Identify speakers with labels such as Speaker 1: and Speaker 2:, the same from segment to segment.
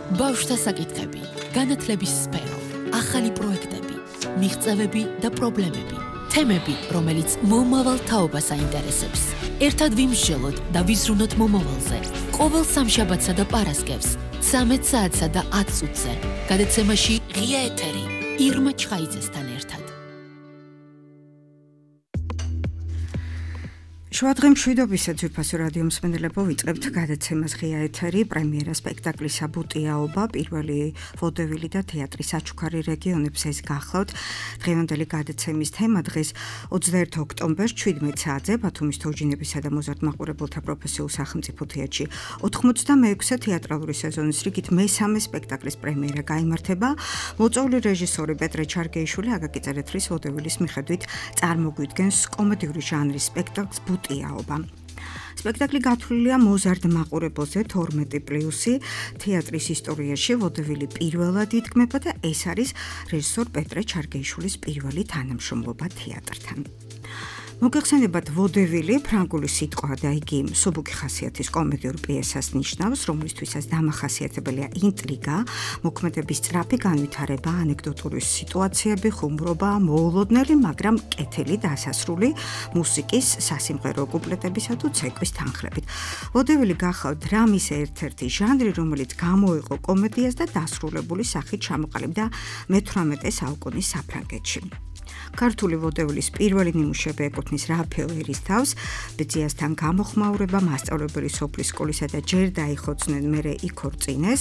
Speaker 1: ბავშვთა საკითხები, განათლების სფერო, ახალი პროექტები, მიღწევები და პრობლემები, თემები, რომელიც მომავალ თაობას აინტერესებს. ერთად ვიმსჯელოთ და ვიზრუნოთ მომავალზე. ყოველ სამშაბათსა და პარასკევს, 13 საათსა და 10 წუთზე. გადაცემაში ღია ეთერი, ირმა ჩხაიძესთან ერთად.
Speaker 2: შუადღე მშვიდობისა ძვირფასო რადიო მსმენელებო, ვიწყებთ გადაცემას ღია ეთერი, პრემიერა სპექტაკლისა ბუტიაობა, პირველი ვოდევილი და თეატრის საჩუქარი რეგიონებს ეს გახლავთ. დღევანდელი გადაცემის თემა დღეს 21 ოქტომბერს 17 საათზე ბათუმის თოჯინებისა და მოზარდ-მაყურებელთა პროფესიულ სახელმწიფო თეატრში 86-ე თეატრალური სეზონის რიგით მესამე სპექტაკლის პრემიერა გაიმართება. მოწვეული რეჟისორი პეტრე ჩარგეიშვილი აკაკი წერეთლის ვოდევილის მიხედვით წარმოგვიდგენს კომედიური ჟანრის სპექტაკლს ბუტიაობა. სპექტაკლი გათვლილია მოზარდ-მაყურებელზე 12+, თეატრის ისტორიაში ვოდევილი პირველად იდგმება და ეს არის რეჟისორ პეტრე ჩარგეიშვილის პირველი თანამშრომლობა თეატრთან. მოგეხსენებათ, ვოდევილი ფრანგული სიტყვა და იგი მსუბუქი ხასიათის კომედიურ პიესას ნიშნავს, რომლისთვისაც დამახასიათებელია ინტრიგა, მოქმედების სწრაფი განვითარება, ანეკდოტური სიტუაციები, ხუმრობა, მოულოდნელი, მაგრამ კეთილი დასასრული მუსიკის, სასიმღერო კუპლეტებისა თუ ცეკვის თანხლებით. ვოდევილი გახლავთ დრამის ერთ-ერთი ჟანრი, რომელიც გამოიყო კომედიას და დასრულებული სახით ჩამოყალიბდა მე-18 საუკუნის საფრანგეთში. ქართული ვოდევილის პირველი ნიმუშები ეკუთვნის რაფაელ ერისთავს, ბძიასთან გამოხმაურება, მასწავლებელი სოფლის სკოლისა და ჯერ დაიხოცნენ, მერე იქორწინეს.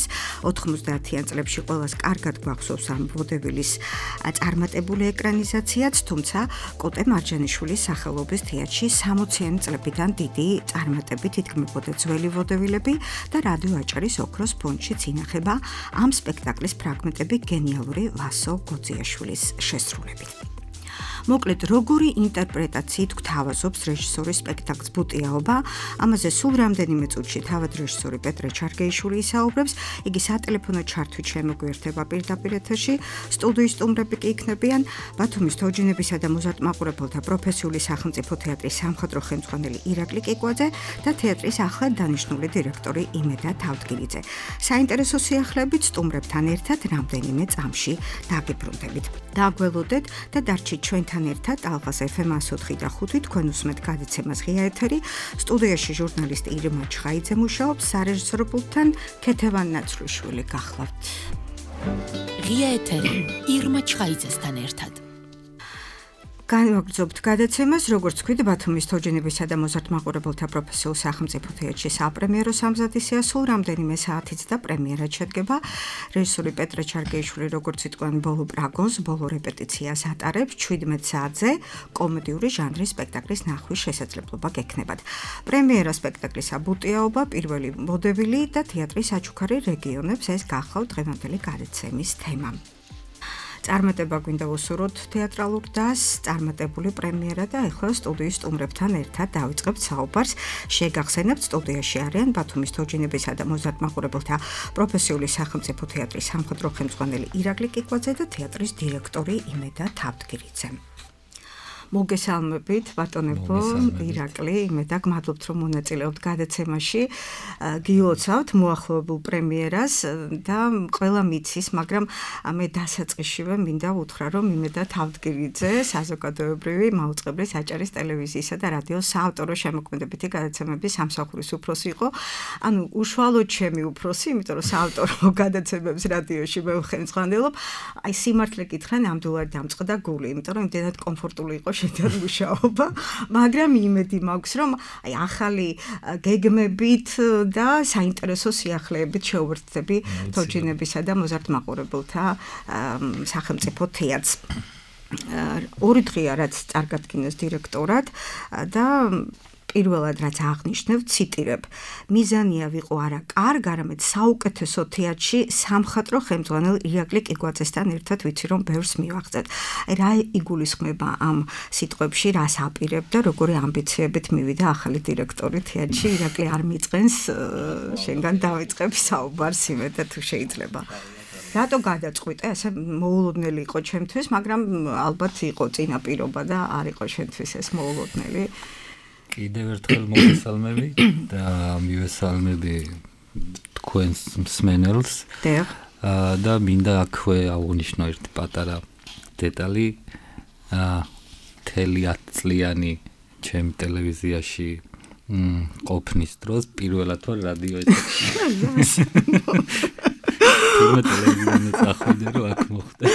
Speaker 2: 90-იან წლებში ყველას კარგად გვახსოვს ამ ვოდევილის წარმატებული ეკრანიზაციაც, თუმცა კოტე მარჯანიშვილის სახელობის თეატრში 60-იანი წლებიდან დიდი წარმატებით იდგმებოდა ძველი ვოდევილები და რადიო აჭარის ოქროს ფონდშიც ინახება ამ სპექტაკლის ფრაგმენტები გენიალური ვასო გოძიაშვილის შესრულებით. მოკლედ, როგორი ინტერპრეტაციით გვთავაზობს რეჟისორის სპექტაკლს ბუტიაობა, ამაზე სულ რამდენიმე წუთში თავად რეჟისორი პეტრე ჩარგეიშვილი ისაუბრებს, იგი სატელეფონო ჩართვით შემოგვიერთება პირდაპირ ეთერში, სტუდიის სტუმრები კი იქნებიან ბათუმის თოჯინებისა და მოზარდ-მაყურებელთა პროფესიული სახელმწიფო თეატრის სამხატვრო ხელმძღვანელი ირაკლი კიკვაძე და თეატრის ახლად დანიშნული დირექტორი იმედა თავდგირიძე. საინტერესო სიახლეებით სტუმრებთან ერთად რამდენიმე წამში დაგიბრუნდებით. დაგველოდეთ და დარჩით ჩვენთან ერთად ალღას FM 104 და 5 თქვენ უსმენთ გადაცემას ღია ეთერი. სტუდიაში ჟურნალისტი ირმა ჩხაიძე მუშაობს, სარეჟისორო პულტთან ქეთევან ნაცრუიშვილი გახლავთ.
Speaker 1: ღია ეთერი, ირმა ჩხაიძესთან ერთად.
Speaker 2: განვაგრძობთ გადაცემას, როგორც ვთქვით, ბათუმის თოჯინებისა და მოზარდ-მაყურებელთა პროფესიულ სახელმწიფო თეატრში საპრემიერო სამზადისია, სულ რამდენიმე საათით და პრემიერად შედგება. რეჟისორი პეტრე ჩარგეიშვილი, როგორც იტყვიან, ბოლო პრაგონს, ბოლო რეპეტიციას ატარებს 17 საათზე კომედიური ჟანრის სპექტაკლის ნახვის შესაძლებლობა გექნებათ. პრემიერა სპექტაკლისა ბუტიაობა, პირველი ვოდევილი და თეატრის საჩუქარი რეგიონებს ეს გახლავთ დღევანდელი გადაცემის თემა. წარმატება გვინდა ვუსურვოთ თეატრალურ დასს, წარმატებული პრემიერა და ახლა სტუდიის სტუმრებთან ერთად დავიწყებთ საუბარს. შეგახსენებთ, სტუდიაში არიან ბათუმის თოჯინებისა და მოზარდ-მაყურებელთა პროფესიული სახელმწიფო თეატრის სამხატვრო ხელმძღვანელი ირაკლი კიკვაძე და თეატრის დირექტორი იმედა თავდგირიძე. მოგესალმებით, ბატონებო, ირაკლი, იმედა, გმადლობთ, რომ მონაწილეობთ გადაცემაში. გილოცავთ მოახლოებულ პრემიერას და ყველა მიცის, მაგრამ მე დასაწყისშივე მინდა უთხრა, რომ იმედა თავდგირიძე, საზოგადოებრივი მაუწყებლის აჭარის ტელევიზიისა და რადიოს საავტორო შემოქმედებითი გადაცემების სამსახურის უფროსი იყო. ანუ უშუალოდ ჩემი უფროსი, იმიტომ რომ საავტორო გადაცემებს რადიოში მე ვხელმძღვანელობ. აი სიმართლე გითხრა, ნამდვილად დამწყდა გული, იმიტომ რომ იმდენად კომფორტული იყო შედარ მუშაობა, მაგრამ იმედი მაქვს, რომ აი ახალი გეგმებით და საინტერესო სიახლეებით შევერთდები თოჯინებისა და მოზარდ-მაყურებელთა სახელმწიფო თეატრს. ორი დღეა, რაც წარგადგინეს დირექტორად და პირველად რაც აღნიშნებ, ციტირებ, მიზანია ვიყო არა კარგ, არამედ საუკეთესო თეატრში სამხატვრო ხელმძღვანელ ირაკლი კიკვაძესთან ერთად ვიცი, რომ ბევრს მივაღწევთ. აი რა იგულისხმება ამ სიტყვებში, რას აპირებ და როგორი ამბიციებით მივიდა ახალი დირექტორი თეატრში, ირაკლი არ მიწყენს, შენგან დავიწყებ საუბარს იმედა თუ შეიძლება. რატო გადაწყვიტე, ასე მოულოდნელი იყო ჩემთვის, მაგრამ ალბათ იყო წინაპირობა და არ იყო შენთვის ეს მოულოდნელი.
Speaker 3: კიდევ ერთხელ მოგესალმები და მივესალმები თქვენს მსმენელს. და მინდა აქვე აღვნიშნო ერთი პატარა დეტალი. მთელი 10 წლიანი ჩემ ტელევიზიაში ყოფნის დროს პირველად ვარ რადიო ეთერში. ტელევიზიონი წახვიდე რომ აქ მოხდა.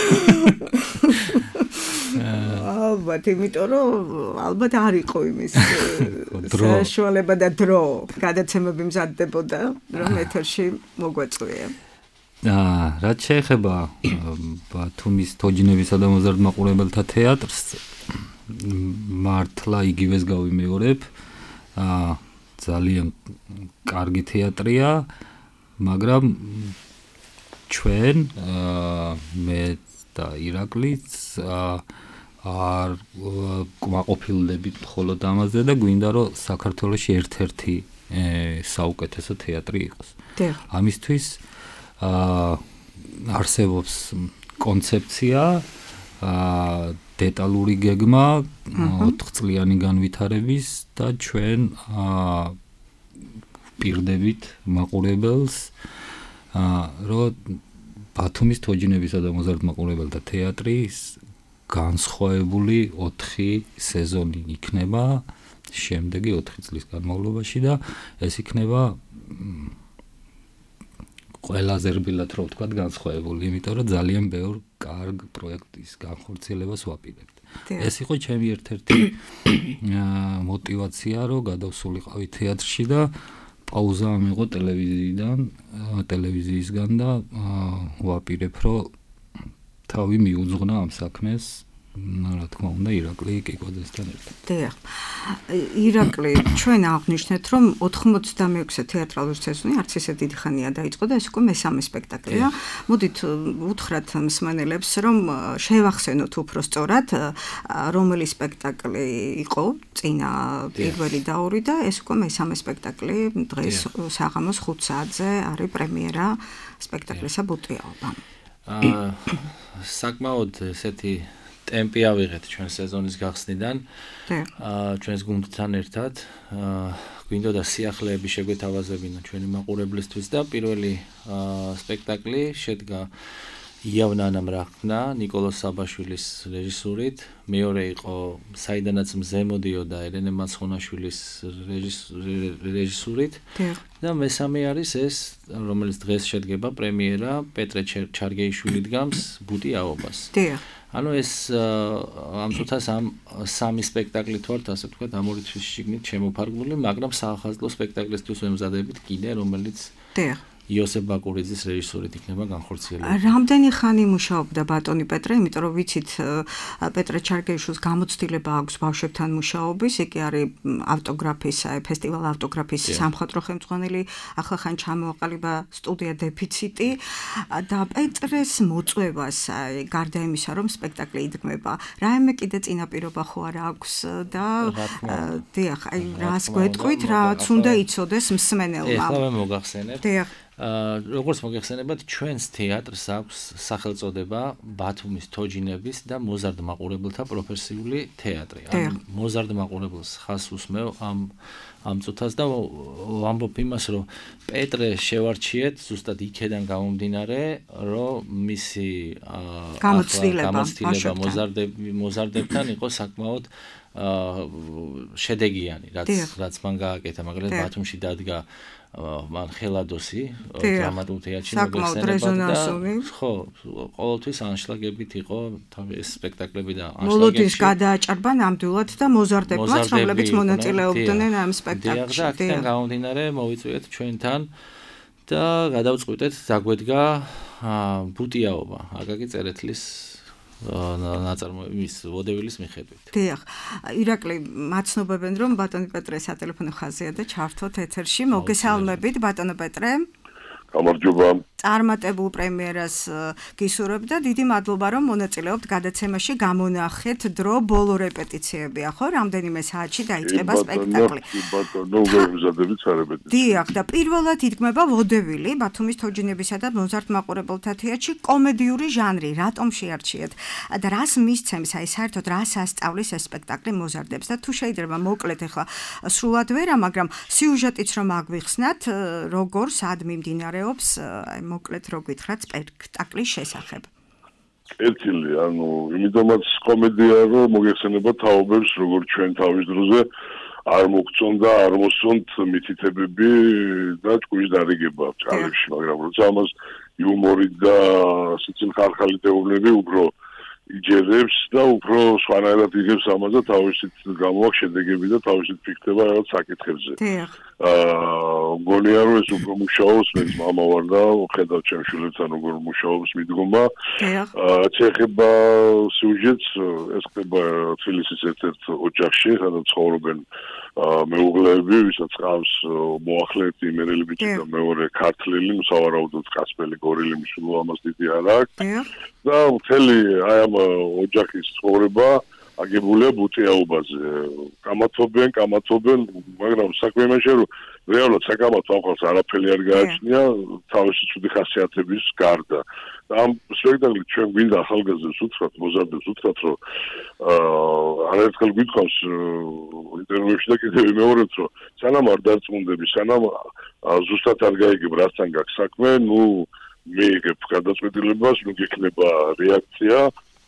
Speaker 2: ალბათ, იმიტომ რომ ალბათ არ იყო იმის საშუალება და დრო გადაცემები მზადდებოდა, რომ ეთერში მოგვაწვია.
Speaker 3: რაც შეეხება ბათუმის თოჯინებისა და მოზარდ-მაყურებელთა თეატრს, მართლა იგივეს გავიმეორებ. ძალიან კარგი თეატრია, მაგრამ ჩვენ მე და ირაკლიც არ გვაყოფილდებით მხოლოდ ამაზე და გვინდა რომ საქართველოში ერთ-ერთი საუკეთესო თეატრი იყოს. ამისთვის არსებობს კონცეფცია, დეტალური გეგმა, 4 წლიანი განვითარების და ჩვენ ვპირდებით მაყურებელს, რომ ბათუმის თოჯინებისა და მოზარდ-მაყურებელთა თეატრის განსხვავებული 4 სეზონი იქნება შემდეგი 4 წლის განმავლობაში და ეს იქნება ყველაზე რბილად რო ვთქვათ განსხვავებული, იმიტომ რომ ძალიან ბევრ კარგ პროექტის განხორციელებას ვაპირებთ. ეს იყო ჩემი ერთ-ერთი მოტივაცია, რომ გადავსულიყავი თეატრში და პაუზა მიიღო ტელევიზიისგან და ვაპირებ, რომ თავი მიუძღვნა ამ საქმეს. რა თქმა უნდა, ირაკლი კიკოძესთან ერთად.
Speaker 2: დიახ. ირაკლი, ჩვენ აღნიშნეთ, რომ 86-ე თეატრალური სეზონი არც ისე დიდი ხანია დაიწყო და ეს უკვე მესამე სპექტაკლია. მოდით უთხრათ მსმენელებს, რომ შევახსენოთ უფრო სწორად, რომელი სპექტაკლი იყო წინა პირველი და ორი და ეს უკვე მესამე სპექტაკლი დღეს საღამოს 5 საათზე არის პრემიერა სპექტაკლისა ბუტიაობა.
Speaker 4: საკმაოდ ესეთი ტემპი ავიღეთ ჩვენ სეზონის გახსნიდან. ჩვენს გუნდთან ერთად გვინდოდა სიახლეები შეგვეთავაზებინა ჩვენი მაყურებლისთვის და პირველი სპექტაკლი შედგა იავნანამ რახნა ნიკოლოზ საბაშვილის რეჟისურით, მეორე იყო საიდანაც მზე მოდიოდა ელენე მაცხონაშვილის რეჟისურით და მესამე არის ეს, რომელიც დღეს შედგება პრემიერა პეტრე ჩარგეიშვილი დგამს ბუტიაობას. ანუ ეს ამ წუთას ამ სამი სპექტაკლით ვართ, ასე ვთქვათ, ამ ორი თვის შიგნით შემოფარგლული, მაგრამ საახალწლო სპექტაკლისთვის ვემზადებით კიდე, რომელიც იოსებ ბაკურიძის რეჟისურით იქნება განხორციელებული.
Speaker 2: რამდენი ხანი მუშაობდა ბატონი პეტრე, იმიტომ რომ ვიცით პეტრე ჩარგეიშვილს გამოცდილება აქვს ბავშვებთან მუშაობის, იგი არის ავტოგრაფის, ფესტივალ ავტოგრაფის სამხატვრო ხელმძღვანელი, ახლა ხან ჩამოაყალიბა სტუდია დეფიციტი და პეტრეს მოწვევას, გარდა იმისა, რომ სპექტაკლი იდგმება, რაიმე კიდე წინაპირობა ხო არ აქვს და დიახ, აი რას გვეტყვით, რაც უნდა იცოდეს მსმენელმა.
Speaker 4: ეხლა მე მოგახსენებ. როგორც მოგეხსენებათ, ჩვენს თეატრს აქვს სახელწოდება ბათუმის თოჯინების და მოზარდ-მაყურებელთა პროფესიული თეატრი. ან მოზარდ-მაყურებელს ხას უსმევ ამ წუთას და ვამბობ იმას, რომ პეტრე შევარჩიეთ ზუსტად იქედან გამომდინარე, რომ მისი
Speaker 2: გამოცდილება
Speaker 4: მოზარდებთან იყო საკმაოდ შედეგიანი, რაც მან გააკეთა, მაგალითად ბათუმში დადგა მან ხელადოსი დრამატულ თეატრში მოგეხსენებათ. ხო, ყოველთვის ანშლაგებით იყო ეს სპექტაკლები და ანშლაგებში.
Speaker 2: მოლოდის გადააჭარბა ნამდვილად და მოზარდებმაც, რომლებიც მონაწილეობდნენ ამ სპექტაკლში.
Speaker 4: და აქედან გამომდინარე მოვიწვიეთ ჩვენთან და გადავწყვიტეთ დაგვედგა ბუტიაობა აკაკი წერეთლის ნაწარმოების ვოდებილის მიხედვით.
Speaker 2: დიახ, ირაკლი მაცნობებენ, რომ ბატონი პეტრე სატელეფონო ხაზია და ჩართოთ ეთერში. მოგესალმებით, ბატონო პეტრე.
Speaker 5: გამარჯობა.
Speaker 2: წარმატებულ პრემიერას გისურვებ და დიდი მადლობა რომ მონაწილეობთ გადაცემაში გამონახეთ დრო ბოლო რეპეტიციებია ხო რამდენიმე საათში დაიწყება სპექტაკლი
Speaker 5: ბატონო ვეზადებით სარეპეტიციო
Speaker 2: დიახ და პირველად იდგმება ვოდევილი ბათუმის თოჯინებისა და მოზარდ მაყურებელთა თეატრში კომედიური ჟანრი რატომ შეარჩიეთ და რას მისცემს აი საერთოდ რას ასწავლის ეს სპექტაკლი მოზარდებს და თუ შეიძლება მოკლედ ახლა სრულად ვერა მაგრამ სიუჟეტიც რომ აგვიხსნათ როგორ სად მიმდინარეობს აი მოკლედ რო გითხრათ სპექტაკლის შესახებ.
Speaker 5: ერთილი, იმიტომაც კომედია რომ მოგეხსენება თაობებს როგორც ჩვენ თავის დროზე არ მოგწონდა, არ მოსწონთ მითითებები და ჭკუის დარიგება ჭალებში, მაგრამ როცა ამას იუმორი და სიცილ ხალხალი თეორიები უფრო იჯერებს და უფრო სხვანაირად იგებს ამას და თავისით გამოაქვს შედეგები და თავისით ფიქრდება რაღაც საკითხებზე. მგონია რომ ეს უფრო მუშაობს, მეც მამა ვარ და ხედავ ჩემ შვილებთან როგორ მუშაობს მიდგომა. ეხება სიუჟეტს, ეს ხდება თბილისის ერთ-ერთ ოჯახში, სადაც ცხოვრობენ მეუღლეები, ვისაც ყავს მოახლეეთი იმერელი ბიჭი და მეორე ქართლელი, სავარაუდოდ კასპელი გორილი მშულო ამას დიდი არ აქვს. და მთელი აი ამ ოჯახის ცხოვრება აგებულია ბუტიაობაზე. კამათობენ, მაგრამ საქმე იმაშია, რომ რეალურად საკამათო ახალს არაფერი არ გააჩნია, თავისი ცუდი ხასიათების გარდა. და ამ სპექტაკლით ჩვენ გვინდა ახალგაზრდებს უთხრათ, მოზარდებს უთხრათ, რომ არაერთხელ გვითხოვს ინტერვიუებში და კიდევ მეორეც, რომ სანამ არ დარწმუნდები, სანამ ზუსტად არ გაიგებ, რასთან გაქვს საქმე, მიიღებ გადაწყვეტილებას, გექნება რეაქცია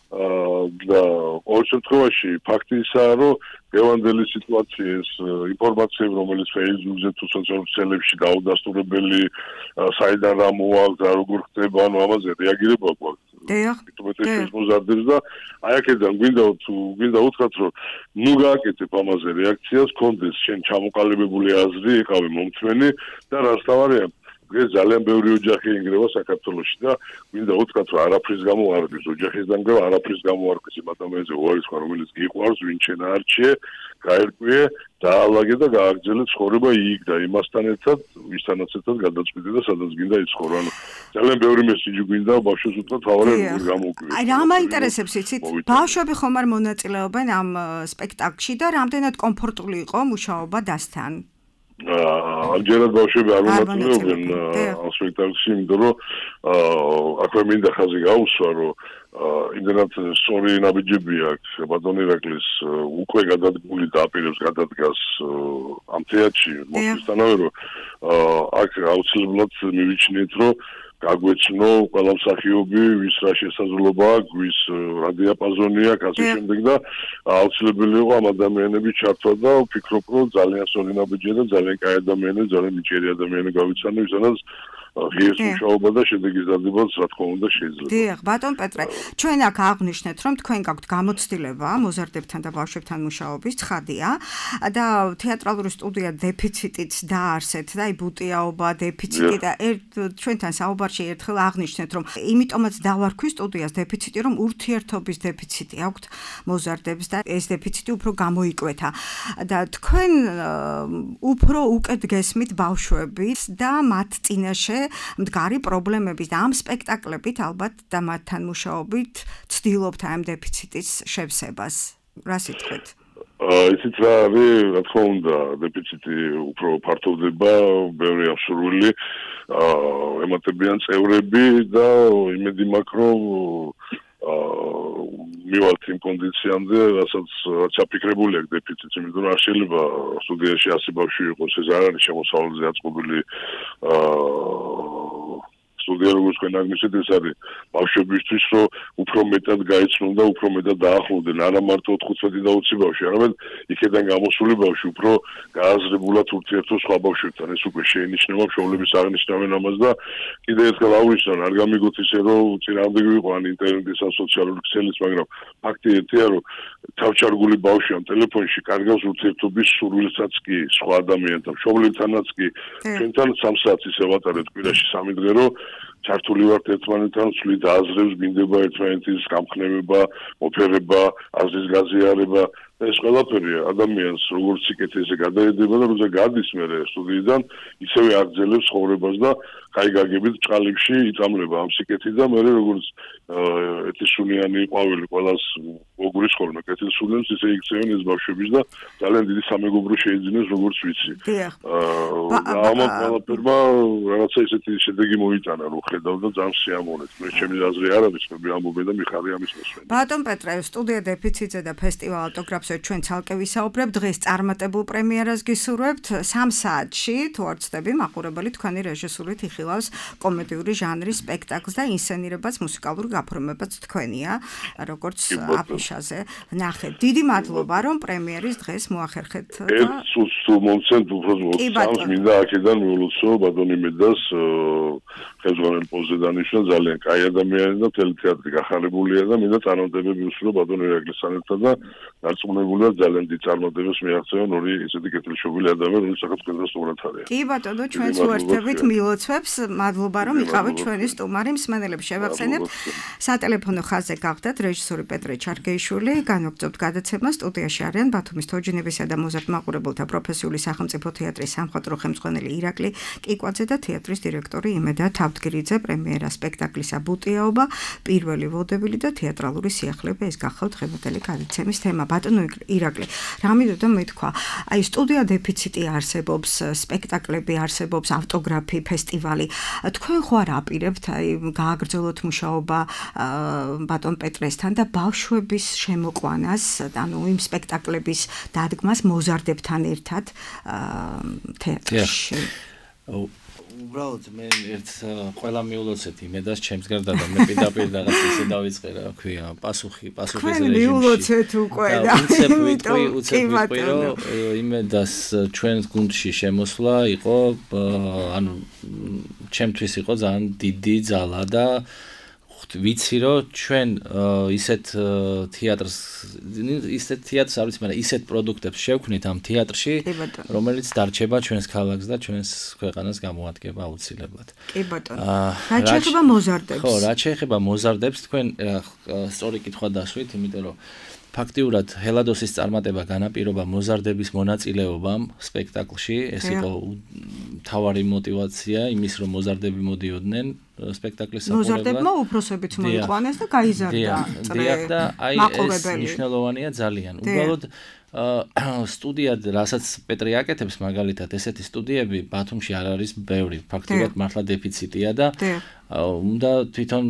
Speaker 5: და ყოველ შემთხვევაში ფაქტი ისაა, რომ გევანდელი სიტუაციის ინფორმაციები, რომელიც Facebook-ზე თუ სოციალურ ქსელებში დაუდასტურებელი, საიდან რა მოაქვს და როგორ ხდება, ამაზე რეაგირება გვაქვს. ეს მოზარდებს და აი აქედან გვინდა უთხრათ, რომ გააკეთებ ამაზე რეაქციას, კონდეს შენ ჩამოყალიბებული აზრი, იყავი მომთმენი და რას თავარია ძალიან ბევრი ოჯახი ინგრევა საქართველოში და მინდა უთხრათ რომ არაფრის გამო არ არის ოჯახის დანგრევა, არაფრის გამო არ არის იმ ადამიანზე უარესხვა რომელიც გიყვარს, ვინ შენ არჩიე, გაერკვიე, დაალაგე და გააგრძელე ცხოვრება იქ და იმასთან ერთად, ვისთანაც ერთად გადაწყვიტე და სადაც გინდა იცხოვრო. ძალიან ბევრი მესიჯი გვინდა ბავშვებს უთხრათ თავარი როგორ გამოგვიყვება.
Speaker 2: აი რა მაინტერესებს იცით? ბავშვები ხომ არ მონაწილეობენ ამ სპექტაკლში და რამდენად კომფორტული იყო მუშაობა დასთან?
Speaker 5: ამჯერად ბავშვები არ მონაწილეობენ ამ სპექტაკლში, იმიტომ რომ აქვე მინდა ხაზი გაუსვა, რომ იმდენად სწორი ნაბიჯები აქვს ბატონ ირაკლის უკვე გადადგმული და აპირებს გადადგას ამ თეატრში მოსწავლეთანავე, რომ აქ აუცილებლად მივიჩნიეთ, რომ გაგვეცნო ყველა მსახიობი, ვის რა შესაძლებლობა აქვს, ვის რა დიაპაზონი აქვს, ასე შემდეგ და აუცილებელი იყო ამ ადამიანების ჩართვა და ვფიქრობ, რომ ძალიან სწორი ნაბიჯია და ძალიან კაი ადამიანები, ძალიან ნიჭიერი ადამიანები გავიცანე, ვისაც ღირს მუშაობა და შედეგის დადებაც რა თქმა უნდა შეიძლება.
Speaker 2: დიახ, ბატონ პეტრე, ჩვენ აქ აღვნიშნეთ, რომ თქვენ გაქვთ გამოცდილება მოზარდებთან და ბავშვებთან მუშაობის ცხადია და თეატრალური სტუდია დეფიციტიც დაარსეთ და აი ბუტიაობა, დეფიციტი და ჩვენთან საუბარში ერთხელ აღვნიშნეთ, რომ იმიტომაც დავარქვი სტუდიას დეფიციტი, რომ ურთიერთობის დეფიციტი აქვთ მოზარდებს და ეს დეფიციტი უფრო გამოიკვეთა და თქვენ უფრო უკეთ გესმით ბავშვების და მათ წინაშე მდგარი პრობლემების და ამ სპექტაკლებით ალბათ და მათთან მუშაობით ცდილობთ ამ დეფიციტის შევსებას. რა სიტყვით?
Speaker 5: ისიც რა არის, რა თქმა უნდა, დეფიციტი უფრო ფართოვდება, ბევრი აღსურვილი ემატებიან წევრები და იმედი მაქვს, რომ მივალთ იმ კონდიციამდე, რასაც ჩაფიქრებული აქვს დეფიციტი, იმიტომ რომ არ შეიძლება სტუდიაში 100 ბავშვი იყოს, ეს არ არის შემოსავლზე აწყობილი სტუდია როგორც თქვენ აგმისეთ, ეს არის ბავშვებისთვის, რომ უფრო მეტად გაიცნონ და უფრო მეტად დაახლოვდნენ, არა მარტო 15 და 20 ბავშვი, არამედ იქიდან გამოსული ბავშვი უფრო გააზრებულად ურთიერთობს სხვა ბავშვებთან, ეს უკვე შეინიშნება, მშობლების აღნიშნავენ ამას და კიდევ ერთხელ აღვნიშნავ, არ გამიგოთ ისე, რომ წინააღმდეგ ვიყო ან ინტერნეტის ან სოციალური ქსელის, მაგრამ ფაქტი ერთია, რომ თავჩარგული ბავშვი ამ ტელეფონში კარგავს ურთიერთობის სურვილსაც კი სხვა ადამიანთან, მშობლებთანაც კი, ჩვენთან 3 საათს ისე ვატარებთ კვირაში 3 დღე, რომ ჩართული ვართ ერთმანეთთან, ვცვლით აზრებს, მინდება ერთმანეთის გამხნევება, მოფერება, აზრის გაზიარება. ეს ყველაფერი ადამიანს როგორც სიკეთე ესე გადაედება და როცა გადის მერე სტუდიიდან, ისევე აგრძელებს ცხოვრებას და კაი გაგებით ჭყალებში იწამლება ამ სიკეთით და მერე როგორც ეთისუნიანი ყვავილი ყველას მოგურის ხოლმე კეთილსუნებს ისე იქცევენ ეს ბავშვების და ძალიან დიდი სამეგობრო შეიძინეს როგორც ვიცი. ამ ყველაფერმა რაღაცა ისეთი შედეგი მოიტანა რომ ხედავ და ძალიან შეამონეთ. მე ჩემი აზრი არ არის, მე ამბობენ და მიხარი ამის მოსვენა.
Speaker 2: ბატონ პეტრე, სტუდია დეფიციტზე და ფესტივალ ავტოგრაფზე ჩვენ ცალკე ვისაუბრებთ, დღეს წარმატებულ პრემიერას გისურვებთ. 3 საათში თუ არ ვცდები, მაყურებელი თქვენი რეჟისურით იხილავს კომედიური ჟანრის სპექტაკლს და ინსცენირებას, მუსიკალურ გაფორმებაც თქვენია, როგორც აფიშაზე. ნახეთ, დიდი მადლობა, რომ პრემიერის დღეს მოახერხეთ და
Speaker 5: ერთ სულ მომცემთ უფრო მოწამს, მინდა აქედან მიულოცო ბატონ იმედას ხელმძღვანელ პოზზე დანიშნა ძალიან კაი ადამიანი და თეატრი გახარებულია და მინდა წარმატებები უსურო ბატონ ირაკლისთან ერთად და დარწმუნებულია ძალიან დიდ წარმატებას მიაღწევენ ორი ესეთი კეთილშობილი ადამიანი, რომელსაც თქვენს სტუმრად არიან.
Speaker 2: კი ბატონო, ჩვენც უერთდებით მილოცვებს, მადლობა რომ იყავით ჩვენი სტუმარი, მსმენელებს შევახსენებთ. სატელეფონო ხაზზე გახდათ რეჟისორი პეტრე ჩარგეიშვილი, განვაგრძობთ გადაცემა, სტუდიაში არიან ბათუმის თოჯინებისა და მოზარდ მაყურებელთა პროფესიული სახელმწიფო თეატრის სამხატვრო ხელმძღვანელი ირაკლი კიკვაძე და თეატრის დირექტორი იმედა თავდგირიძე. პრემიერა სპექტაკლისა ბუტიაობა, პირველი ვოდებელი და თეატრალური სიახლეები, ეს გახავთ დღევანდელი გადაცემის თემა. ბატონო ირაკლი, რა მინდოდა მეთქვა? აი სტუდია დეფიციტი არსებობს, სპექტაკლები არსებობს, ავტოგრაფი, ფესტივალი. თქვენ ხო არ აპირებთ აი გააგრძელოთ მუშაობა ბატონ პეტრესთან და ბავშვების შემოყვანას, ანუ იმ სპექტაკლების დადგმას მოზარდებთან ერთად თეატრში?
Speaker 4: უბრალოდ მე ერთ ყველა მიულოცეთ იმედას ჩემს გარდა და მე პირდაპირ რაღაც ისე დავიწყე რა ქვია პასუხის რეჟიმში.
Speaker 2: მიულოცეთ უკვე და
Speaker 4: უცებ რომ იმედას ჩვენს გუნდში შემოსვლა იყო ანუ ჩემთვის იყო ძალიან დიდი ძალა და ვიცი რომ ჩვენ ისეთ თეატრს არ ვიცი, მაგრამ ისეთ პროდუქტებს შევქმნით ამ თეატრში, რომელიც დარჩება ჩვენს ქალაქს და ჩვენს ქვეყანას გამოადგება აუცილებლად.
Speaker 2: კი ბატონო. რაც შეეხება მოზარდებს.
Speaker 4: ხო, რაც შეეხება მოზარდებს, თქვენ სწორი კითხვა დასვით, იმიტომ რომ ფაქტიურად ჰელადოსის წარმატება განაპირობა მოზარდების მონაწილეობამ სპექტაკლში, ეს იყო მთავარი мотиваცია იმის რომ მოზარდები მოდიოდნენ სპექტაკლის საყურებლად.
Speaker 2: მოზარდებმა უფროსებიც მოიყვანეს და გაიზარდა წრე.
Speaker 4: და აი ეს მნიშვნელოვანია ძალიან. უბრალოდ სტუდია, რასაც პეტრე აკეთებს მაგალითად, ესეთი სტუდიები ბათუმში არ არის ბევრი. ფაქტიურად მართლა დეფიციტია და უნდა თვითონ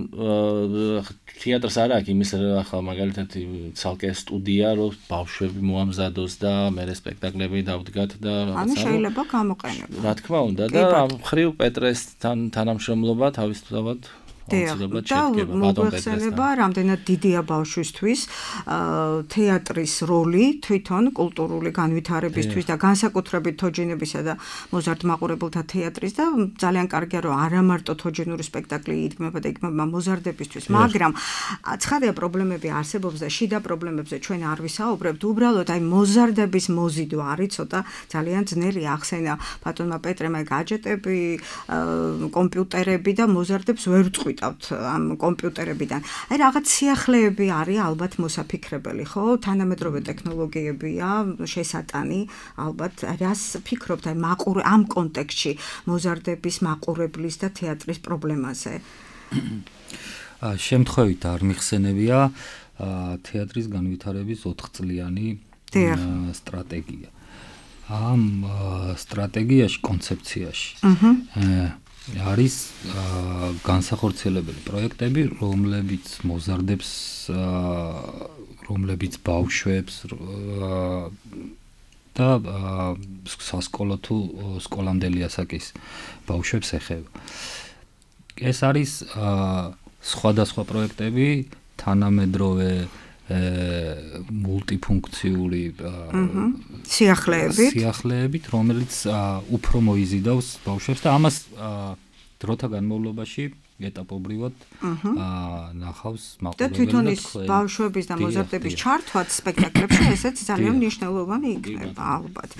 Speaker 4: თეატრს არ აქვს იმის ახლა მაგალითად ცალკე სტუდია რომ ბავშვები მოამზადოს და მერე სპექტაკლები დავდგათ და
Speaker 2: ანუ შეიძლება გამოყენებო.
Speaker 4: რა თქმა უნდა და ამ ხრივ პეტრესთან თანამშრომლობა თავისთავად აუცილებლად შედგება ბატონ პეტრესთან.
Speaker 2: რამდენად დიდია ბავშვისთვის თეატრის როლი თვითონ კულტურული განვითარებისთვის და განსაკუთრებით თოჯინებისა და მოზარდ მაყურებელთა თეატრის და ძალიან კარგია რომ არა მარტო თოჯინური სპექტაკლი იდგმება და იდგმება მოზარდებისთვის, მაგრამ ცხადია პრობლემები არსებობს და შიდა პრობლემებზე ჩვენ არ ვისაუბრებთ. უბრალოდ აი მოზარდების მოზიდვა არის ცოტა ძალიან ძნელი. ახსენა ბატონმა პეტრემ გაჯეტები, კომპიუტერები და მოზარდებს ვერ ვწყვით ამ კომპიუტერებიდან. აი რაღაც სიახლეები არის ალბათ მოსაფიქრებელი, ხო? თანამედროვე ტექნოლოგიებია, შესატანი, ალბათ რას ფიქრობთ აი ამ კონტექსტში მოზარდების, მაყურებლის და თეატრის პრობლემაზე?
Speaker 3: შემთხვევით არ მიხსენებია თეატრის განვითარების 4-წლიანი სტრატეგია. ამ სტრატეგიაში, კონცეფციაში არის განსახორციელებელი პროექტები, რომლებიც მოზარდებს, რომლებიც ბავშვებს და სასკოლო თუ სკოლამდელი ასაკის ბავშვებს ეხება. ეს არის სხვადასხვა პროექტები, თანამედროვე მულტიფუნქციური ეტაპობრივად ნახავს მაყურებელს
Speaker 2: და თვითონ ის ბავშვების და მოზარდების ჩართვაც სპექტაკლებში ესეც ძალიან მნიშვნელოვანი იქნება ალბათ.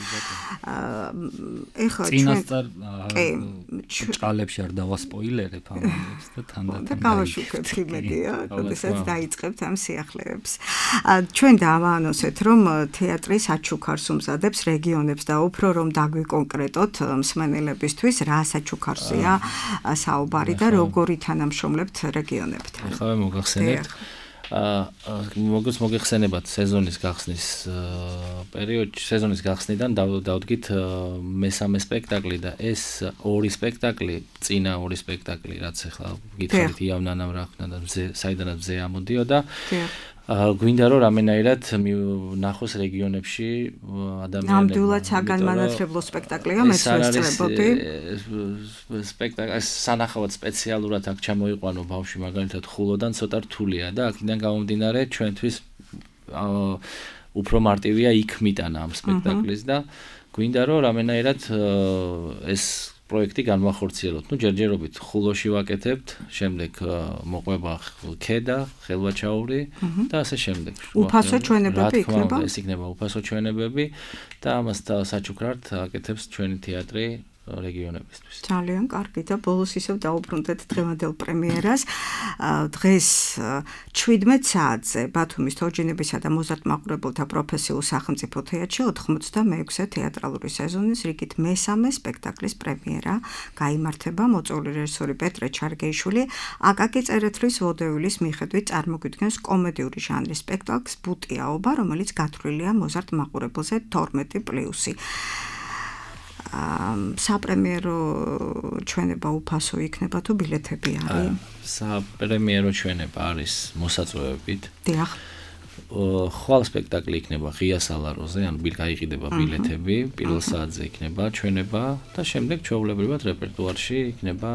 Speaker 2: ეხლა
Speaker 3: წინასწარ ჭალებში არ დავასპოილერებ ამას და თანდათან
Speaker 2: გავაშუქებთ იმედია, როდესაც დაიწყებთ ამ სიახლეებს. ჩვენ დავაანონსეთ, რომ თეატრი საჩუქარს უმზადებს რეგიონებს და უფრო რომ დაგვიკონკრეტოთ მსმენელებისთვის რა საჩუქარსია საუბარი და როგორი თანამშრომლებთ რეგიონებთან.
Speaker 4: ახლა მოგახსენებთ მოგეხსენებათ სეზონის გახსნის პერიოდში, სეზონის გახსნიდან დავდგით მესამე სპექტაკლი და ეს ორი სპექტაკლი, წინა ორი სპექტაკლი, რაც ახლა გითხარით იავნანამ რა ხდა და საიდანაც მზე ამოდიოდა. გვინდა რომ რამენაირად ნახოს რეგიონებში ადამიანები.
Speaker 2: ნამდვილად საგანმანათლებლო სპექტაკლია, მეც ვესწრებოდი.
Speaker 4: სპექტაკლი სანახავად სპეციალურად აქ ჩამოიყვანო ბავშვი მაგალითად ხულოდან ცოტა რთულია და აქედან გამომდინარე ჩვენთვის უფრო მარტივია იქ მიტანა ამ სპექტაკლის და გვინდა რომ რამენაირად ეს პროექტი განვახორციელოთ. ჯერჯერობით ხულოში ვაკეთებთ, შემდეგ მოყვება ქედა, ხელვაჩაური და ასე შემდეგ.
Speaker 2: უფასო ჩვენებები იქნება?
Speaker 4: ეს იქნება უფასო ჩვენებები და ამას საჩუქრად აკეთებს ჩვენი თეატრი რეგიონებისთვის.
Speaker 2: ძალიან კარგი და ბოლოს ისევ დაუბრუნდეთ დღევანდელ პრემიერას. დღეს 17 საათზე ბათუმის თოჯინებისა და მოზარდ მაყურებელთა პროფესიულ სახელმწიფო თეატრში 86-ე თეატრალური სეზონის რიგით მესამე სპექტაკლის პრემიერა გაიმართება. მოწვეული რეჟისორი პეტრე ჩარგეიშვილი აკაკი წერეთლის ვოდევილის მიხედვით წარმოგვიდგენს კომედიური ჟანრის სპექტაკლს ბუტიაობა, რომელიც გათვლილია მოზარდ მაყურებელზე 12+. საპრემიერო ჩვენება უფასო იქნება თუ ბილეთები არის?
Speaker 4: საპრემიერო ჩვენება არის მოსაწვევებით.
Speaker 2: დიახ.
Speaker 4: ხვალ სპექტაკლი იქნება ღია სალაროზე, ან გაიყიდება ბილეთები, პირველ საათზე იქნება ჩვენება და შემდეგ ჩვეულებრივად რეპერტუარში იქნება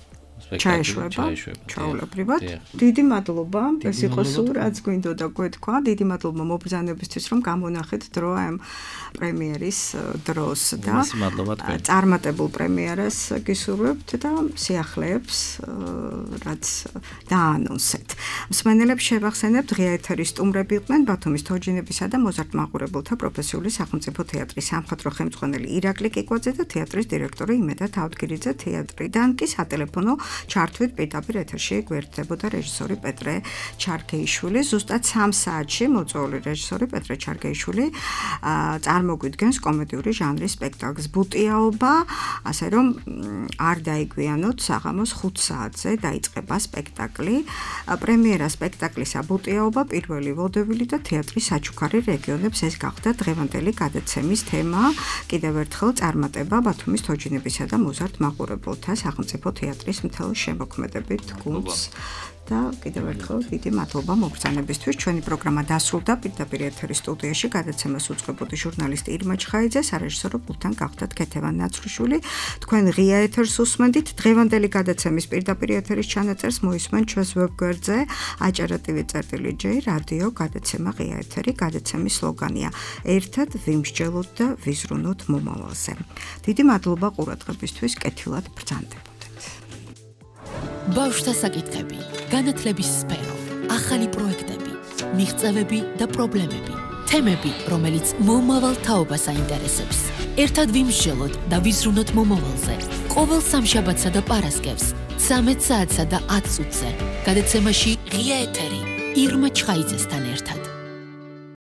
Speaker 2: ჩაეშვება. დიდი მადლობა. ეს იყო სულ რაც გვინდოდა გვეთქვა. დიდი მადლობა მობრძანებისთვის, რომ გამონახეთ დრო ამ პრემიერის დროს და წარმატებულ პრემიერას გისურვებთ და სიახლეებს რაც დაანონსეთ. მსმენელებს შევახსენებთ, ღია ეთერის სტუმრები იყვნენ ბათუმის თოჯინებისა და მოზარდ მაყურებელთა პროფესიული სახელმწიფო თეატრის სამხატვრო ხელმძღვანელი ირაკლი კიკვაძე და თეატრის დირექტორი იმედა თავდგირიძე. თეატრიდან კი სატელეფონო ჩართვით პირდაპირ ეთერში გვერდებოდა რეჟისორი პეტრე ჩარგეიშვილი. ზუსტად 3 საათში მოწვეული რეჟისორი პეტრე ჩარგეიშვილი წარმოგვიდგენს კომედიური ჟანრის სპექტაკლს ბუტიაობა, ასე რომ არ დაიგვიანოთ, საღამოს 5 საათზე დაიწყება სპექტაკლი. პრემიერა სპექტაკლისა ბუტიაობა პირველი ვოდევილი და თეატრის საჩუქარი რეგიონებს ეს გახდა დღევანდელი გადაცემის თემა. კიდევ ერთხელ წარმატება ბათუმის თოჯინებისა და მოზარდ მაყურებელთა სახელმწიფო თეატრის მთელ შემოქმედებით გუნდს და კიდევ ერთხელ დიდი მადლობა მოგზაურობისთვის. ჩვენი პროგრამა დასრულდა. პირდაპირ ეთერის სტუდიაში გადაცემას უწყებოდი ჟურნალისტი ირმა ჩხაიძე, სარეჟისორო პულტთან გახდათ ქეთევან ნაცრიშვილი. თქვენ ღია ეთერს უსმენდით. დღევანდელი გადაცემის პირდაპირ ეთერის ჩანაწერს მოისმენ ჩვენს ვებგვერდზე acara.tv.j რადიო გადაცემა ღია ეთერი. გადაცემის სლოგანია ერთად ვიმსჯელოთ და ვიზრუნოთ მომავალზე. დიდი მადლობა ყურადღებისთვის. კეთილად ბრძანდებოდეთ.
Speaker 1: ბავშვთა საკითხები, განათლების სფერო, ახალი პროექტები, მიღწევები და პრობლემები, თემები, რომელიც მომავალ თაობას აინტერესებს. ერთად ვიმსჯელოთ და ვიზრუნოთ მომავალზე. ყოველ სამშაბათსა და პარასკევს 13 საათსა და 10 წუთზე. გადაცემაში ღია ეთერი ირმა ჩხაიძესთან ერთად.